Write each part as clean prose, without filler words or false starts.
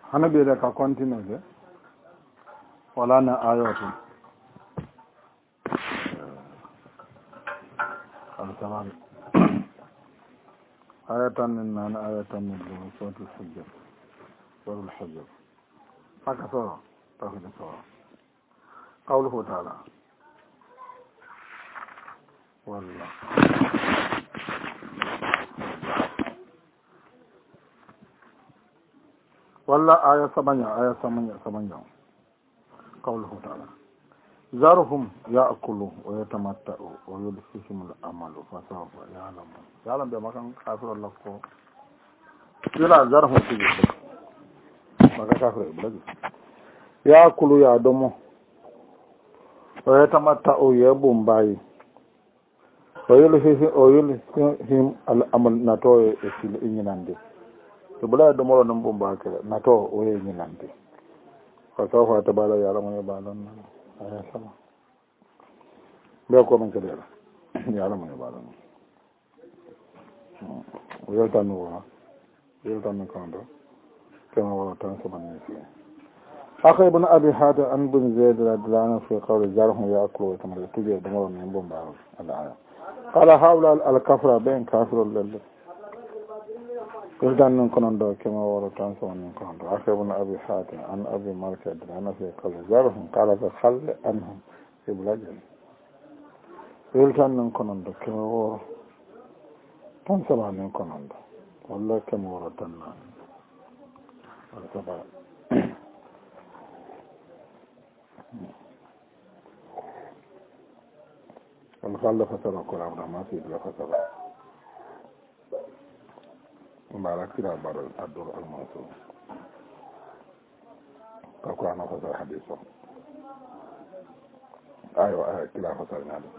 hana ɓeede ka continue de wala na ayoto alsamani aya tannin nane aya tannin ɗo sotul hujjat sorul hujjat haka soro tawhide soro qawluhu taala walla walla aya sabaña qawluhu taala zarhum yaakulu wa yatamatta'u wa yulhihim al-amalu fa sawfa ya'lamun yalam be makan kafiro lakko yala zarhum tigi maka kafiro blagi yaakulu ya domo wa yatamatta'u ya bumbayi wa yulhihim al-amal nato e sil inyande to bula domo non bumba kala nato o yenyande fa sawfa tabala ya'lamun ya balan aya sama ɓe ko men kadi ala yalamane baɗan o yeltanni wo yeltanni kanto kema wala tan sabanni fi akha ibn abi hada an bun zayd radhiyallahu fi qawli zarhum ya'kulu wa tamara tuje do mo men bomba ala aya qala hawla al kafra bain kafirul lil yeltanni konon do kema wala tan sabanni kanto akha ibn abi hada an abi malka radhiyallahu fi qawli zarhum qala fa khall anhum fi blajin yeltanni konon do kema wala tan sabanni konon do walla kema wala tan na ala sabara الخال فسر القرآن ما في بلا فسر مبارك كده بار الدور المنصور القرآن فسر حديثه أيوة كده فسر نادي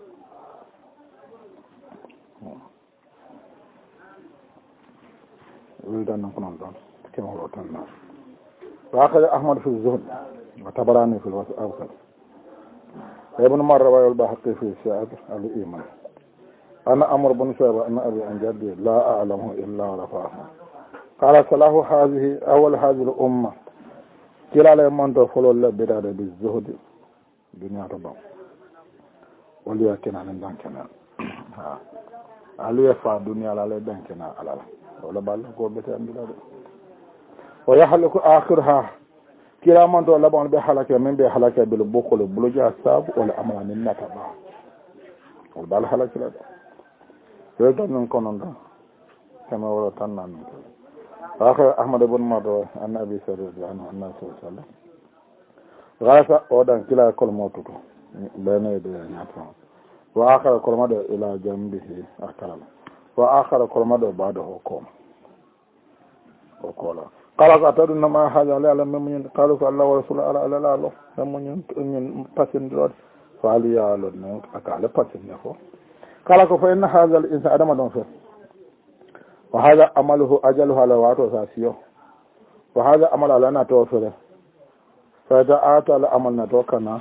ولدنا نكون عندنا كما هو تنا وأخذ أحمد في الزهد وتبراني في الوسط أوسط ابن مرة والبحقي في سعد الإيمان أنا أمر بن شعبة أن أبي عن جدي لا أعلمه إلا رفعه قال صلاح هذه أول هذه الأمة كلا لمن تفعل الله بدار بالزهد دنيا ربا وليكن عن دانكنا علي يفع دنيا لا دانكنا على ولا بالله قوة بدار ويحلق آخرها kila man to labon be halaka men be halaka bil bokol bloja sab wala amana min nata ba wal bal halaka la do do non konon do kama wala tan nan akha ahmad ibn mado an abi sallallahu alaihi wasallam rasa odan kila kol motuto bene de nata wa akhara kol mado ila jambihi akala wa akhara kol mado bado hukum okola قال أتدرون ما هذا لا يعلم من قالوا فالله ورسوله على لا لا من باسن درود فالي يعلم أكال باسن نفو قال فإن هذا الإنسان أدم دون وهذا عمله أجله على واتو ساسيو وهذا عمل على ناتوفره فإذا آتى العمل ناتوكنا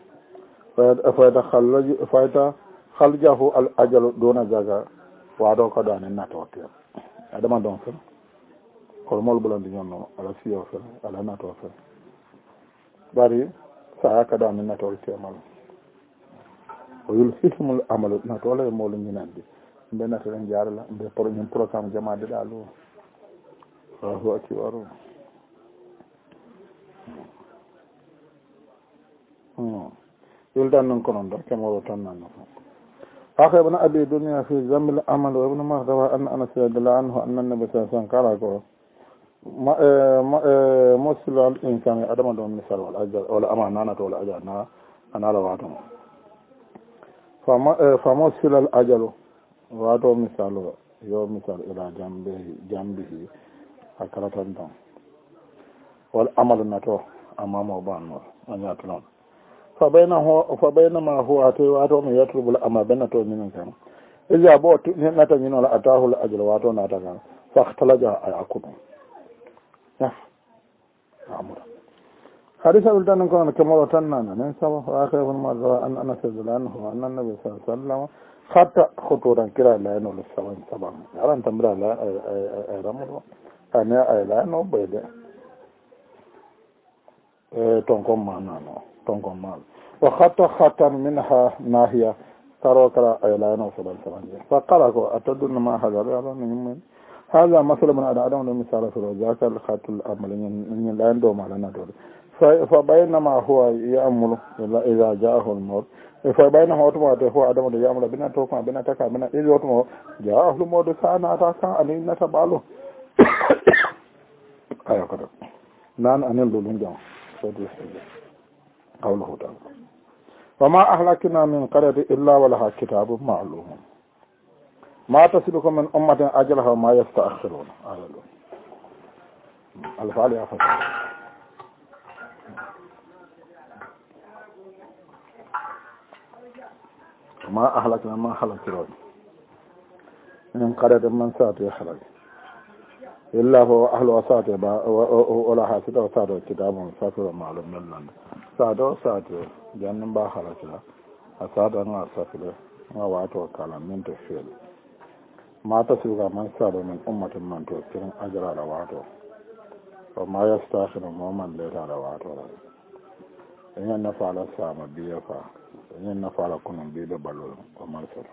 فإذا خلجه الأجل دون زكاة واتو كدان ناتوكنا أدم دون kolmol bulandi ñonno ala fiyo fe ala nato fe bari saa kada min nato temal o yul hismul amalu nato la mo lu ñinandi be nato en jaarala be pour ñum programme jamaade dalu wa akibaru yul dan non konon do kemo tan nan akha ibn abi dunya fi zamil amal wa ibn mahdawa an anas radhiyallahu anhu anna nabiy sallallahu alaihi wasallam qala مسل الإنسان أدم دون مثال ولا أمانة ولا أجل أنا لا واتم فمسل الأجل واتو مثال يوم مثال إلى جنبه أكلة دم والأمل نتو أمامه بانور أن يطلون فبينما هو أتي واتو من يطلب الأمل بينتو من كان إذا بوت نتنين ولا أتاه الأجل واتو نتكان فاختلج أكون حديث أولدان نكون كمرة تنانا ننسى وآخر مرة أن أنس رضي الله عنه أن النبي صلى الله عليه وسلم خطأ خطورا كلا لا ينول السوين سبعا يعني أنت مرة لا رمض أنا لا نوبيد tonkon ma nano tonkon ma wa khatta khatan minha nahiya karo kala aylaino sallallahu alaihi wasallam fa qala ko atadunna ma hada ala min هذا مثل من أدعى مثال في ذاك الخط الأمل من لا يندوم على نادر فبينما هو يأمل إذا جاءه الموت فبينما هو عدم يأمل بنا توقع بنا تكا بنا إذا جاءه الموت سأنا أتاكا أن نتبعله أيها كده نان أن يلدون جاء قوله تعالى وما أهلكنا من قرية إلا ولها كتاب معلوم ما تصلكم من أمة أجلها ما يستأخرون الفعل يا فتح ما أهلكنا ما خلقنا من قرية من ساتي خلق إلا هو أهل وساتي ولا حاسد وساتي كتاب ساتي معلوم من لند ساتي جنن با خلقنا أساتي أنا ساتي ما واتو كلام من تفعيل ما تصلك من ساتي من أمة من تكرم أجر على واتو وما يستأخر مومن ليت على واتو إن نفعل السام بيفا إن نفعل كن بيد بلو وما سر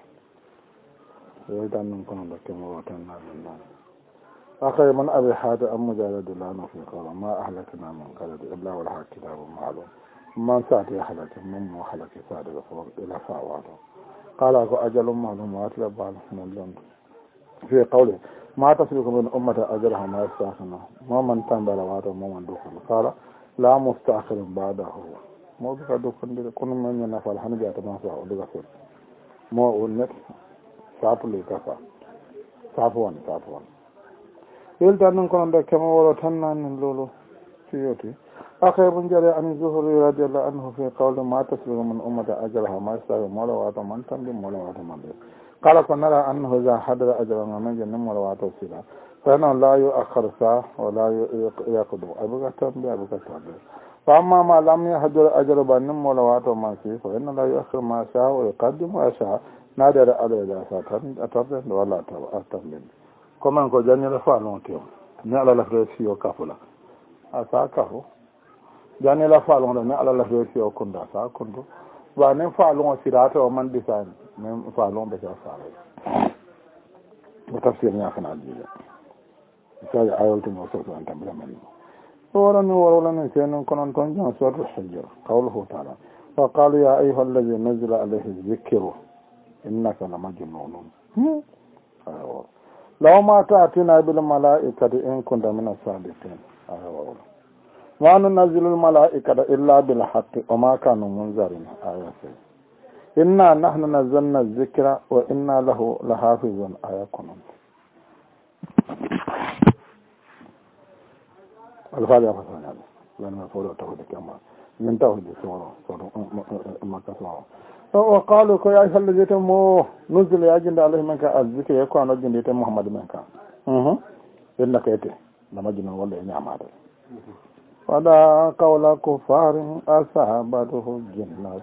يدا من كن لكم وطننا لله أخي من أبي حاتم أم مجالد لنا في قول ما أهلكنا من قلد إلا والحق كتاب معلوم من ساتي أهلك من وحلك ساتي فوق إلى فاواته قال أجل معلوم وأطلب من لند في قوله ما تصلك من أمة أجلها ما يستأخرنا ومن تنبل واتو ومن دخل قال لا مستأخر بعده mo ka do konde kono man na fal han biata ma sa o do gafel mo on net sapule kafa sapon el tan non kono de kemo woro tan nan lolo fiyoti akhay bun jare an zuhri radiyallahu anhu fi qawli ma tasbihu min ummati ajraha ma sa mola wa ta man tan mola wa ta man qala fa nara annahu za hadara ajran man janna mola wa ta sila fa na la yu'akhkhar sa wa la yaqdu abuka tambi abuka tambi فأما ما لم يحضر أجر بان مولا واتو ما فيه فإن لا يؤخر ما شاء ويقدم ما شاء نادر على إذا أتبين ولا أتبين كما نقول جاني لفعلون تيوم نعلى لفريسي وكافلا أسا كافو جاني لفعلون نعلى لفريسي وكندا أسا كندو وأن فعلون سيرات ومن ديسان من فعلون بشا فعلون وتفسير نعفنا الجيجة سيجا آيولتي موسوس وأن تبلا منه ورولن سينن كنن تنجن سورة الحجر قوله تعالى وقالوا يا أيها الذي نزل عليه الذكر إنك لمجنون لو ما تأتينا بالملائكة إن كنت من الصادقين ما ننزل الملائكة إلا بالحق وما كانوا منذرين إنا نحن نزلنا الذكر وإنا له لحافظون كنون الفاضي أفضل هذا لأن الفوضى تأخذ كما من تأخذ صورة ما كسواه وقالوا يا أيها الذي تمو نزل يجند عليه منك الذكر يكون نجند محمد منك إنك يتي لما جنا ولا نعمة فدا قول كفار أصابته جنة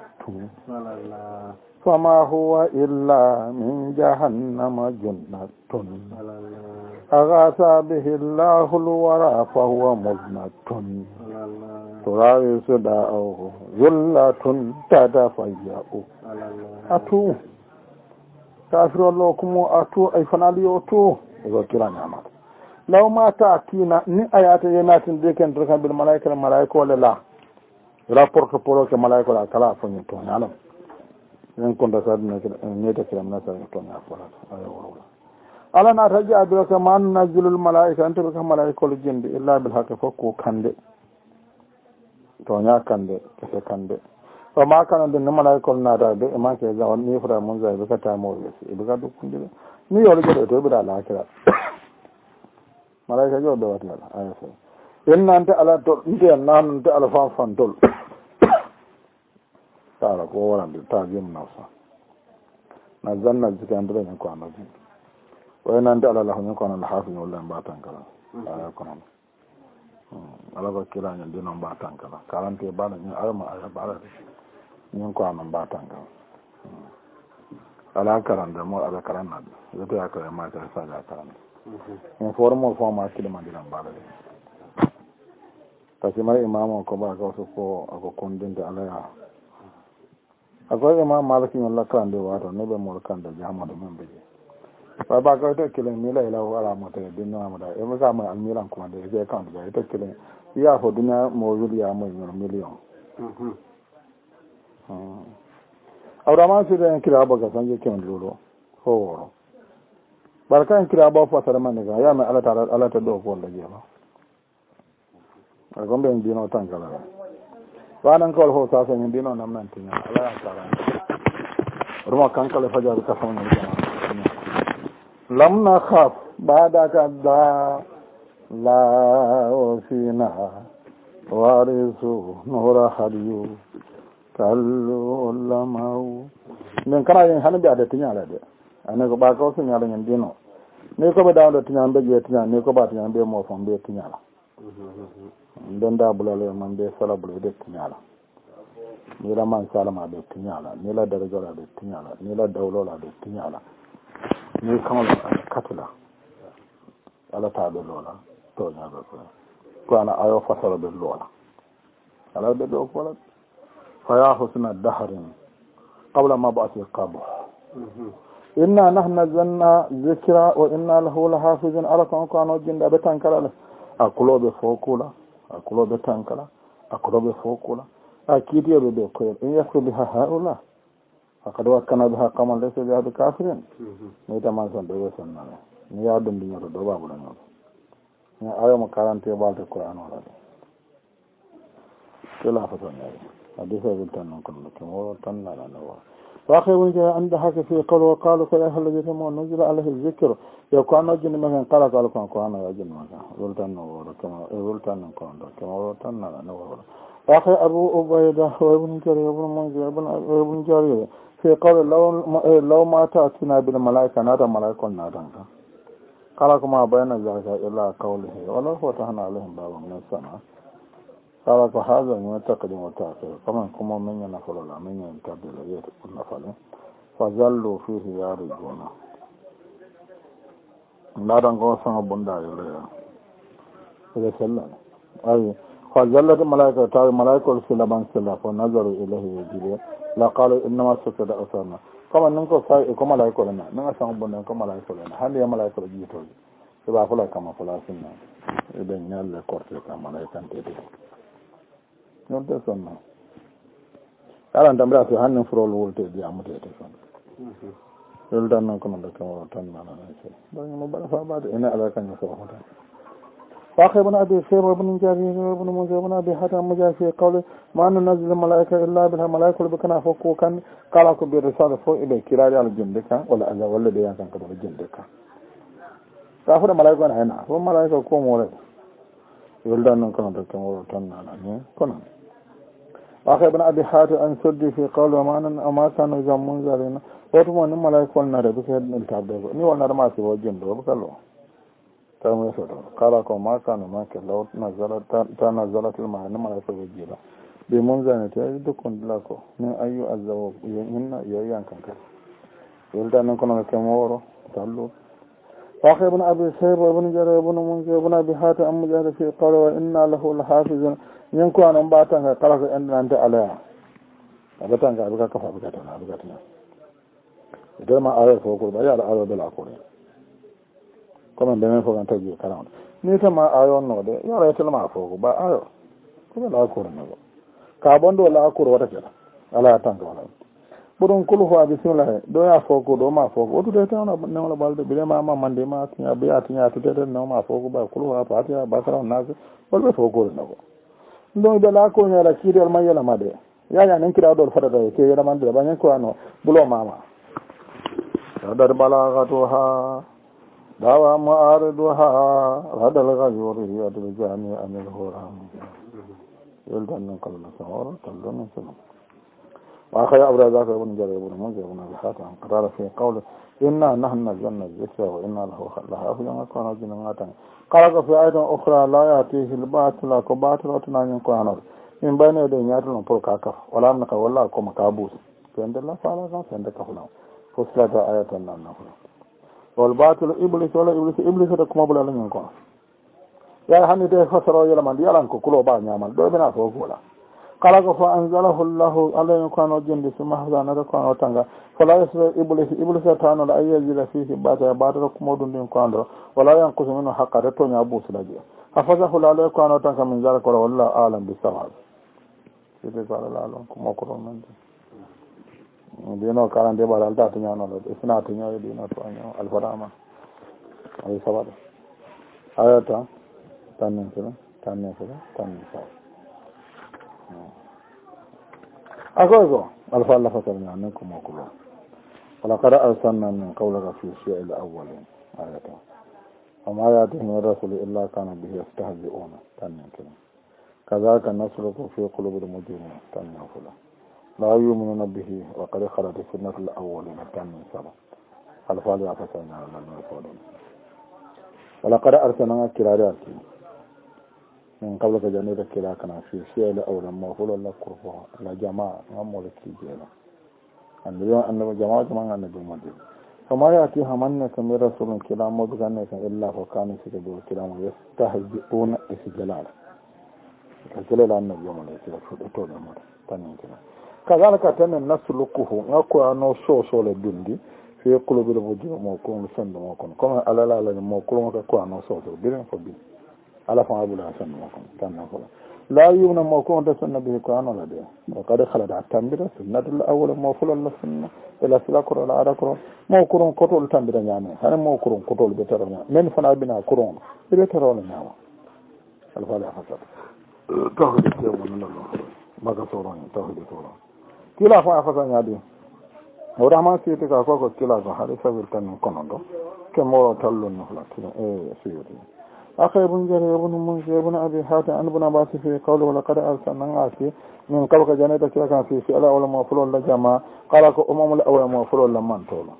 فما هو إلا من جهنم جنة أغاث به الله الورى فهو مزنة تراوي صداءه ذلة تتفيأ أتو كافر الله كمو أتو أي فنالي أتو وذكرا نعمة لو ما تأتينا ني آيات ينات ديكن تركن بالملائكة ولا لا رابورت بولوك ملائكة ولا كلا فنيتو نعلم إن كنت سادنا نيتا كلام ناسا يتو نعفرات أيوة ala na taji abiraka man nazilul malaika anta baka malaikol jindi illa bil haqq fakku kande to nya kande kese kande to ma kana den malaikol na da be ma ke ga wonni fura mun zai baka ta mo wesi baka duk kundile ni yolo jode to bi da la kira malaika jo do wata ala so inna anta ala to inte nan anta ala fan dol tara ko waran de ta jim nasa na zanna zikandre ne ko anaji وإن على الله يكون الحافظ ولا باتن كلا يكون على كلا يندين باتن كلا كلام تبان أرما أربعة يكون باتن كلا على كلام دمو على كلام نادي يتوه كلام ما تحصل على كلام إن فورمال فورم أكيد ما دينام بالله par ce que mara imam ko ba ko ko ako kondinde alaya ako imam maliki ñol lakkande wato ne ɓe mol kande jamado men ɓe je fa ba ko te kilen mi layla wala mo te dinama da e mo sa mo al milan ko de je kan de te kilen ya fo dina mo yuliya mo million awrama si de kila ba ga sanje ken lolo fo woro barka en kila ba fo sara man ga ya me ala ta do ko la je ba a gombe en dino tankala wanan ko ho sa sen dino nam nan tinya ala ya sara ruma kankale fajar ka fawna lam nakhaf ba'daka la wasina warisu nura hadiyu kallu lamau men kana yin hanabi ada tinya la de ane ko ba ko sun yala nyen dino ne ko be dawdo tinya be je tinya ne ko ba tinya be mo fon be tinya la den da bulale man be sala bulale de tinya la ni la man salama be tinya la ni la daraja la be tinya la ni la dawlo la be tinya la ni kamala katula ala ta be lola to nya be ko ana ayo fasara be lola ala be do ko la fa ya husna dahrin qabla ma ba'thi qabh inna nahnu nazzalna dhikra wa inna lahu lahafizun ala kan kano jinda be tankala akulobe fokula akulobe tankala akulobe fokula akidiyo be ko in yakru biha haula akadu wakana biha qamal laysa biha kafirin ni taman son do sonna ni ya dum dinyo do babu la no ni ayo mo 40 balde qur'an wala kila fa son ya hadisa bil tan ko mo tan la no واخي وجه عند حق في قول وقالوا يا اهل الذين نزل عليه الذكر يكون جن من قال كان يا جن ما ولتن كما ولتن كما ولتن نور واخي ابو عبيده وابن جرير وابن منذر وابن جرير في قول لو ما تاتنا بالملائكه نادى ملائكه نادى قال كما بين ذلك الا قوله ولا فتحنا عليهم بابا من السماء قال فهذا من تقدم وتأخير كمان كما من ينفل الله من ينتبه لغير النفل فظلوا فيه يارجون لا رنقوا سنة بندا إليه إذا سلم أي فظلت الملائكة تعالى الملائكة السلمان سلا فنظروا إليه يجيبه لا قالوا إنما سكت أسرنا كما ننكو ساي كما ملائكة لنا ننكو سنة بندا كما ملائكة لنا هل يا ملائكة جيتوا سبا فلا كما فلا سنة إذن يالله كورتي كما ملائكة تدي non te sonna ala ndamra to hannen frol wolte di amute te son yol dan non kono ko tan nana se bari mo bala fa baade ina ala kan so hota واخي ابن ابي شيبه وابن جرير وابن منذر وابن ابي حاتم مجاهد في قوله ما ننزل الملائكه الا بالها ملائكه بكنا فوق كان قال لكم بالرساله فوق الى كرار على جندك ولا اذا ولا بيان كان كده جندك فاخذ ملائكه هنا هم ملائكه كوم ولا يلدان كان كما تنانا كنا واخي ابن ابي حاتم ان سد في قول وما كان اذا منذرين وتم ان ملائكه نار بكد التابع ني ولا ما سي وجند وبكلو تمام سوتو قال كما ما كان ما كلو نزلت تنزلت الماء ملائكه وجيلا بمنزل تدكن لكو من اي عذاب ان يان كان يلدان كنا كما ورو تلو واخي ابن ابي شيبه وابن جرير وابن منذر وابن ابي حاتم مجاهد في قول وإنا له لحافظون ينكو أن باتنك قلق أن أنت عليها باتنك أبقى كفا بكتنا إذا ما آية فوقل بأي على آية بلا أقول كما بمن فوق أن تجي كلام نيسا ما آية نودي يا رأيت لما فوق با آية كما لا أقول نودي كابون دو لا أقول وتكلا على أتنك ولا budun kulufa bismillah do ya foko do ma foko to tete ona ne wala balde bile ma mande ma tinya be atinya to tete no ma foko ba kulufa fatiha basara nazi wala foko no ndo be la ko nyala kiri al mayala made ya nan kira do fada do ke yala mande ba nyen ko ano bulo mama dar balagatuha dawa ma'ariduha hadal ghayuri yadul jami anil huram yuldan nan kalma sawara tallon sun واخي ابو رزاق بن جرير بن منذر بن ابي حاتم قال في قوله انا نحن نزلنا الذكر وانا له لحافظون كنا جنات قال في ايات اخرى لا ياتيه الباطل كباطل وتنان كانوا من بين يدي ياتون فوقك ولا منك ولا كما كابوس فند الله تعالى كان فند كفلا فصلت ايات النحل والباطل ابليس ولا ابليس كما بلا لن يكون ya hani de fasaro yela man yalan ko kulo ba nyamal do bena fo gola kala ko fa anzalahu allah alayhi kana jindi suma hazana da kana tanga fala yasra iblis tano la ayyazila fihi bata ko modun din ko ando wala yanqusu minhu haqqata to nya busulaje hafazahu alayhi kana tanga min zalika wallahu a'lam bisawab sede sala lalon ko mokoro non dino karande ba alta to nyano do isna to nyaade dino to nyaano alfarama ay sabada ayata tannen ko tannen sa agogo alfa Allah fatarna nan kuma kullu wala qad arsalna min qawlika fi shi'il awwalin ayata amma ayatihi rasul illa kana bihi yastahzi'una tannen ko kazaka nasruku fi qulubil mujrimin tannen ko la yu'minuna bihi wa qad khalat sunnatul awwalin tannen sala alfa Allah fatarna nan ko wala qad arsalna kirarati min qabla ka janida kila kana fi shi'il awlan ma hulu la kurfa la jamaa ngamol kijela annabi annabi jamaa man annabi madi kama yati hamanna kam rasulun kila mo ganne kan illa fa kana sika do kila mo yastahzi'una isjalal ka kila annabi man sika fudo to da mo tanin kila kazalika tanan nasluquhu ngako ano so le dundi fi qulubil wujud mo ko sando mo kon comme alala la mo ko ko ano so bilen fo bi ala fa abula san mo kon tan ko la yumna mo ko da sunna bi ko an la de wa qad khalada tambira sunnatul awwal mo fulal la sunna ila silakro la ada ko mo kurun ko tol tambira nyame han mo kurun ko tol be taro nya men fana bina kurun be taro la nyawa al fala fasad tawhid ke won la maga soro ni tawhid soro kila fa fasad nya de ora ma ci te ka ko kila ko hade sabir tan kono do ke mo tallu no la siyoti أخي ابن جرير ابن منذر ابن أبي حاتم عن ابن عباس في قوله ولقد أرسلنا عاصي من قبل جنيدة كان في ألا ولا مغفر ولا جماعة قال أمم الأول مغفر ولا من طول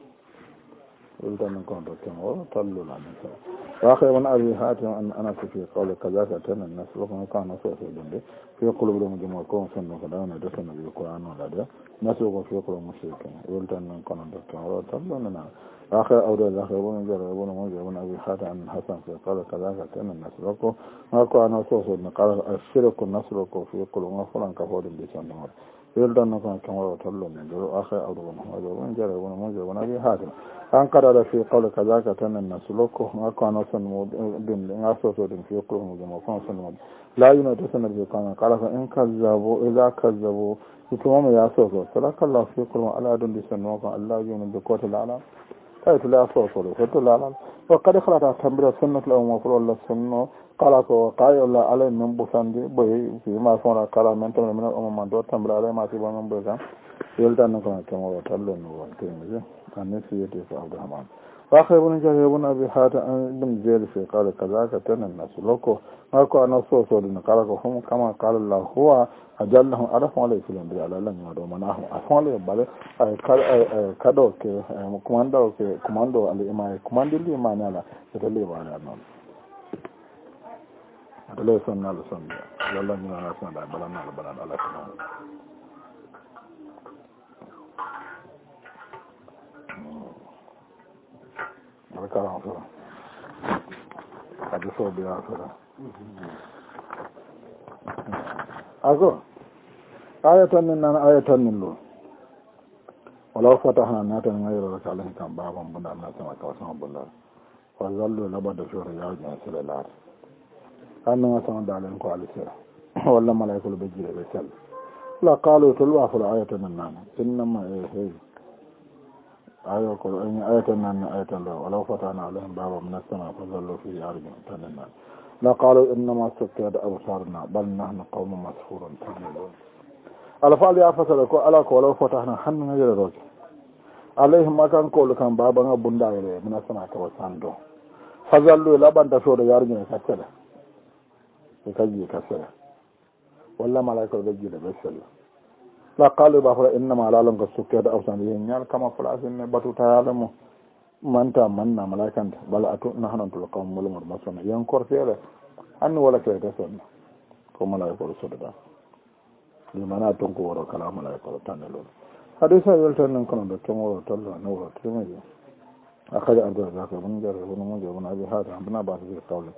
قلت من كنت كم طلوا لنا وأخي ابن أبي حاتم أن أنا في قوله كذاك تن الناس وكان كان نصر في الجنة في قلوب المجموعة كون سنة كذا ندرسنا بالقرآن ولا ده ناس وكان في قلوب المشركين قلت من كنت كم طلوا لنا آخر أولاد آخر ابن جرير ابن منذر ابن أبي حاتم عن حسن في قال كذاك تن الناس وكان ما كان نصر قال الشرك النصر في قلوب فلان كفور بسنة قلت من كنت كم طلوا من آخر أولاد ابن جرير ابن منذر ابن أبي حاتم an karara fi qawli kazaka tanan nasluku ngako anosan mudin ngaso so din fi qawli mu ko son mu la yuna to sanar bi kan kala in kazzabu idza kazzabu kuma ya so so salakallahu fi qawli ala dun bi sanu ko allah yuna bi qawli ala kai to la so so to la ala wa qad khalata tambira sunnat la ma qawli allah sunno kala ko qayo la ala min busandi boy fi ma sona kala men to men o man do tambira ala ma fi ba men boy kan yelta no ko kamo tallo no wa temi النسية عبد الرحمن وآخر ابن جرير ابن أبي حاتم بن زيد في قال كذاك تن الناس لكو ما كو أنا صوص ولن قال هم كما قال الله هو أجلهم أعرف عليه في الأنبياء على لن يدو مناهم أفعل يبالي كادو كي كماندو الإمام كماندو الإمام على يتلي بالي أنون يتلي سنة لسنة لن يدو سنة بلنا على سنة karam fura kadi so biya fura ago ayatan min lo wala fatahna natan ngayro ka Allah kan babam bunda Allah sama ka sama bunda wa zallu labada shura ya ja sallallahu anna sama dalen ko alisira wala malaikul bejire be sel la qalu tulwa fura ayatan nan innama ayo ko en ayatan nan ayatan la wala fatana alaihim baba min as-sama fa zallu fi arjin tanna la qalu inma sakkat absarna bal nahnu qawmun masfurun tanna ala fali afasala ko ala ko wala fatana hannu ngere roke alaihim makan ko kan baba nga bunda yele min as-sama ka wasando fa zallu la banda so da yarjin kaccala e kaji kaccala wala malaika be jide be sella la qalu ba fara inna ma lalam ka sukke da afsan yin nyal kama falasin ne batu ta yalamu manta manna malakan bal atu nahnu tul qawm mulmur masana yan korfele an wala kay ta sonna ko malaika so da ni mana ton ko woro kala malaika tan lo hadisa yel tan nan kono do to woro tollo no woro tumi akali ando da ka mun jar mun abi hada abna ba su qawli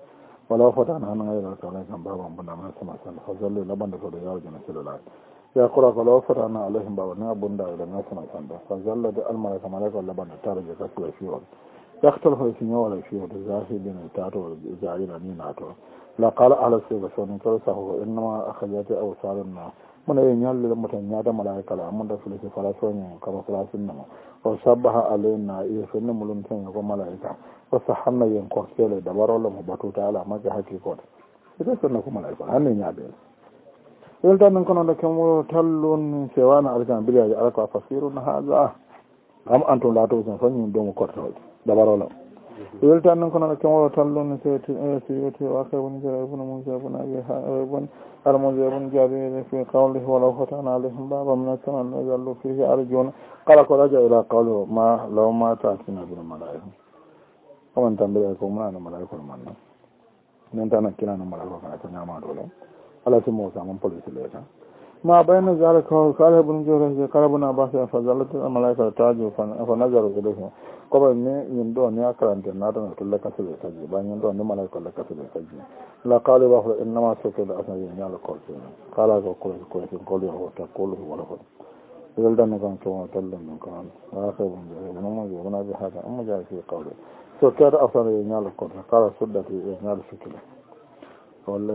wala fatana an ghayra salakan baban bunda ma sama san fazallu laban da to da yawo jana sallallahu ya qura ko law fatana alaihim baba na bunda da na sama san da fazallu da almalaka malaka laban da tare da kasu fi wa yaktal ho fi wala fi wa zahidin tato zahira ni nato la qala ala sayba sunan tarsa ho inma akhajati aw salunna muna yin yalle mutan ya da malaika la amma da filisi falasonya kama falasin nan o sabbaha alaina iya sunna mulun tan ko malaika wasu hannayen kwarsele da barola mu batu ta ala maka hakikot ita sunna kuma malaika hannun ya da yau ta nan kana da kamo tallon cewa na alkan biliya ya alka fasirun haza am anton la to san fanyin don kwarta da barola yau ta nan kana da kamo tallon sai ta wa kai wani jara ibn musa ibn abi ibn المنذر بن جابر في قوله ولو فتحنا عليهم بابا من السماء نزلوا فيه أرجون قال رجع إلى قوله ما لو ما تأتينا بالملائكة ومن تنبئكم من الملائكة المنى من تنكلنا الملائكة كنا ما دوله على سموسى من بوليس ليتا ما بين ذلك قال ابن جورج قال ابن عباس فزلت الملائكة تاجوا فنظروا إليه قبل يندو نيا كرانت نادنا كل كسر سجى بان يندو نملا كل كسر سجى لا قال واه إنما سكت أسمع ينال كل قال كل هو تقول ولا هو يلدنا كان كما تلنا كان آخر من ذلك نما جونا بهذا أما جاء في قوله سكت أسمع ينال كل قال سدت ينال سكت ولا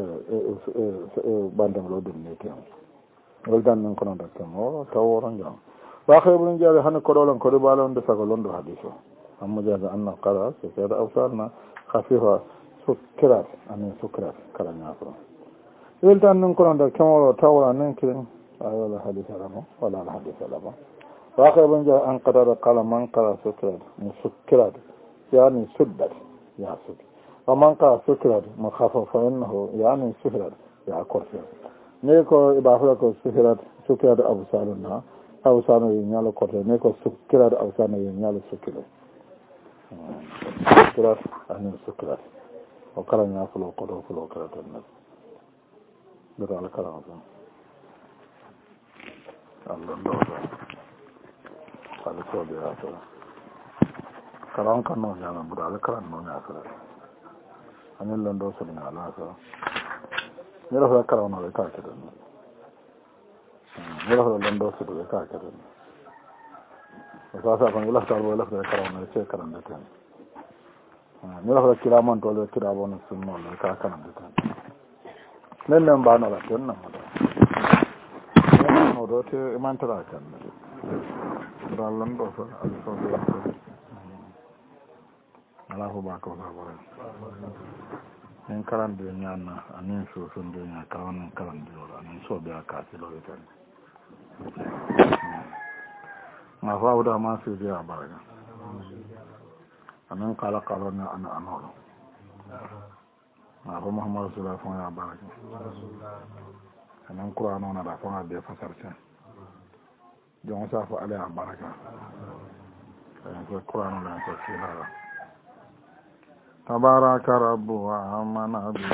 باندم لودن نيتهم يلدنا كان كما تورن جام وآخر من جاء هن كرولن كربالون دسقلون ده حديثه أما جاء أن قرأ سكت أوصلنا خفيفة سكرات أنا سكرات كلام يافر يلدنا كان كما تورن نكين أيوة الحديث لما ولا الحديث لما وآخر من جاء أن قرأ قال من قرأ سكرات سكرات يعني سدت يا سد ومن قرأ سكرات مخفف فإنه يعني سهرات يا كرسي نيكو إباحلك سكرات أبصارنا awsano ye nyalo kote ne ko sukkirat awsano ye nyalo sukkirat sukkirat ani sukkirat o kala nya fulo kodo fulo kala tan do ala kala on Allah do ala ko be ato kala kan no nyama bu ala kala no nya kala ani londo so na ala so ne ro kala no le ka ta يلاه لندو سدو كاكر وساسا كان يلاه تالو يلاه كرام نسي كرام دتان يلاه كرامان تولو كرابون سنو لا كاكرام دتان ننن بانا لا تن نمدا نو دوتي مان ترا كان دا لندو سو علي سو الله باكو باكو en karan de nyana anin so so de nyana karan de ora anin so be akati lo tan ma fawda ma fi dia baraka anin kala na ana anolo ma Muhammad sallallahu alaihi wasallam baraka anin qur'ano na da fa be fasarta jon sa fa ala baraka ko qur'ano la ko sila تبارك رب وآمن به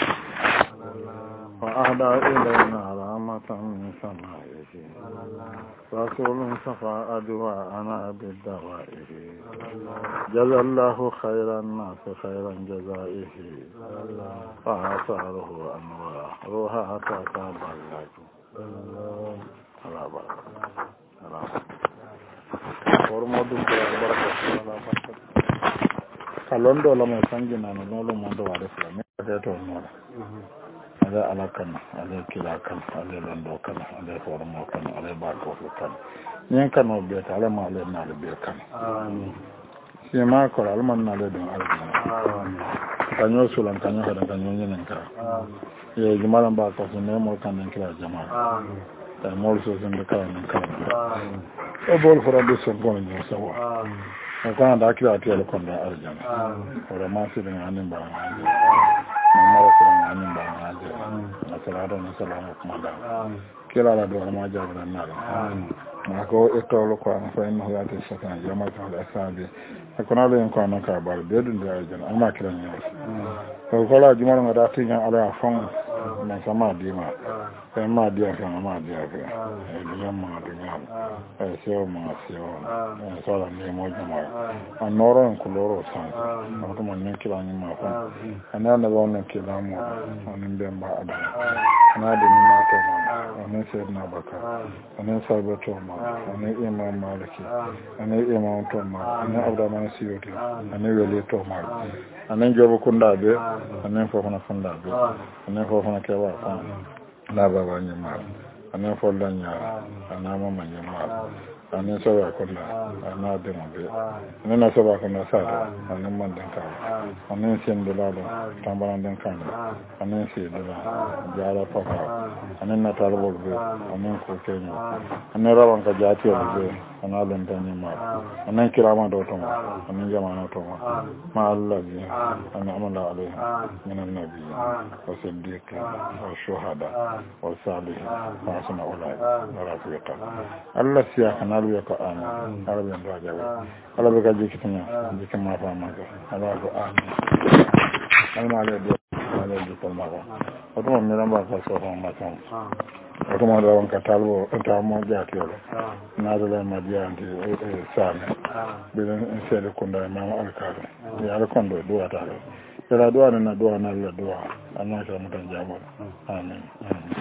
وأهدى إلينا رحمة من سمائه رسول صفى أدواءنا بالدوائه جزى الله خير الناس خيرا جزائه فآثاره أنواع روحها تتابع لكم الله بركة الله ورمضوا بركة kalondo la mo sangina no lolo mondo wa refla me de to no ala alakan ala kilakan ala londo kan ala formo kan ala ba ko kan nyen kan no be ta ala ma ala na le be kan amin si ma ko ala man na le don ala amin kanyo sulan kanyo hada kanyo nyen ka amin ye jumala ba ko ne mo kan den kila jama amin ta mo so sen de kan kan amin o bol fora de so gon ni so amin kana da kila atiyar kon da arjana ora ma su da hanin ba ma wasu da hanin ba na salatu na salamu kuma da kila da dole ma jabu da nara ma ko ito lo ko an fa inna ya ta shaka jama ta da sabi akona le ko an ka bar be dun da arjana amma kila ne ko la jumara da tin ala fon na sama dima e ma dia ka ma dia ka e dia ma dia e sio ma sio e sala ni mo jama anoro en kuloro san to mo ne kila ni ma fa ana na ba ne kila mo onin be ba ada na de ni ma to ma onin se na baka onin sa ba to ma onin imam maliki onin imam to ma onin abdurrahman siyoti onin weli to ma onin jobo kunda be onin fofana funda be onin fofana kewa fa na baba ni ma onin follanya ana mama ni ma anin saba kunda ana de mo be nana saba kunda sa anin man den ka anin sen de la tambaran den kan anin se de la jara papa anin na tarbo be anin ko kenyo anin rawan ka jati be ana len tan ni ma anin kirama do to anin jamana to ma Allah bi ana amala alaihi min annabi wa siddiq wa shuhada wa salihin wa asna ulai wa rafiqa Allah siya kana ya ko amin arabe ndo jabe alabe ka jiki tanya jiki ma fa ma ko ala ko amin alma le do ala do ko ma ko oto mi ramba ka so ko ma tan oto ma do ka talbo ta mo jati yo na do le ma diandi e same be en sele ko nda ma alkaado ya ala kondo do ata la do na do na la do ana ka mo tan jamo amin